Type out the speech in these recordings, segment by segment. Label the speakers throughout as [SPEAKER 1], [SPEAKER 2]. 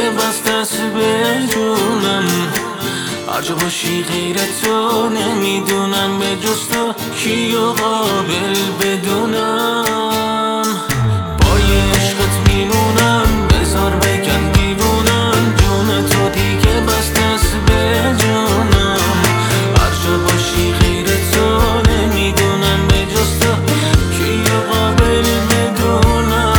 [SPEAKER 1] دیگه بس دست به جونم. هر جا باشی غیر تو نمیدونم به جز تو کیو قابل بدونم. با یه عشقت میمونم بذار بگن دیوونم، جون تو دیگه بس دست به جونم. هر جا باشی غیر تو نمیدونم به جز تو کیو قابل بدونم.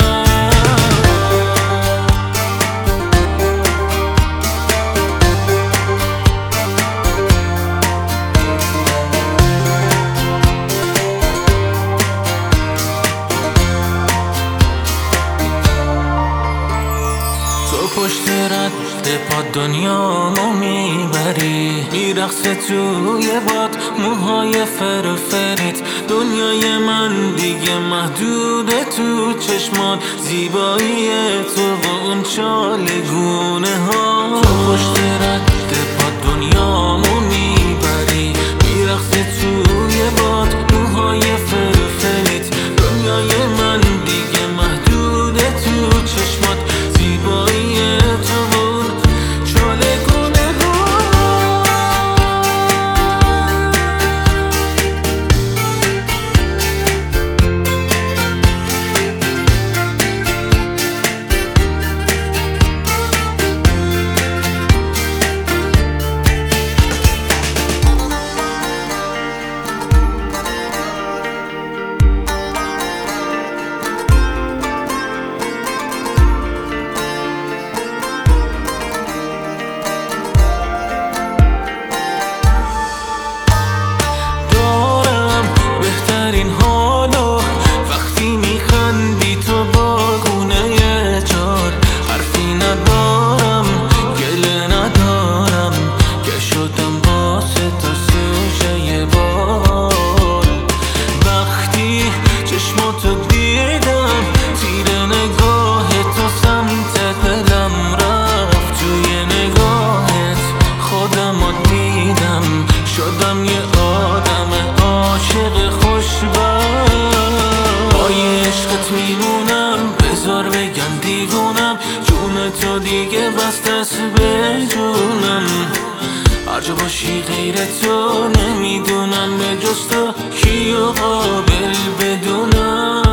[SPEAKER 1] پشت رد پا دنیامو میبری، میرقصه توی باد موهای فرفریت. دنیای من دیگه محدوده تو چشمات، زیبایی تو و اون چالگونه ها. تو پشت رد پا دنیامو میبری، میرقصه توی باد موهای فرفریت. دنیای من دیگه محدوده تو چشمات، زیبایی تو اون چالگونه ها. این حالو وقتی میخندی تو باغونه جار، حرفی ندارم گله ندارم که شدم واسه تا سوژه بال. وقتی چشماتو دیدم تیر نگاه تو سمت دلم رفت، توی نگاهت خودمو دیدم شدم یه آدم عاشق با یه عشقت میمونم بذار بگن دیوونم، جون تو دیگه بس دست به جونم. هر جا باشی غیر تو نمیدونم به جز تو کیو قابل بدونم.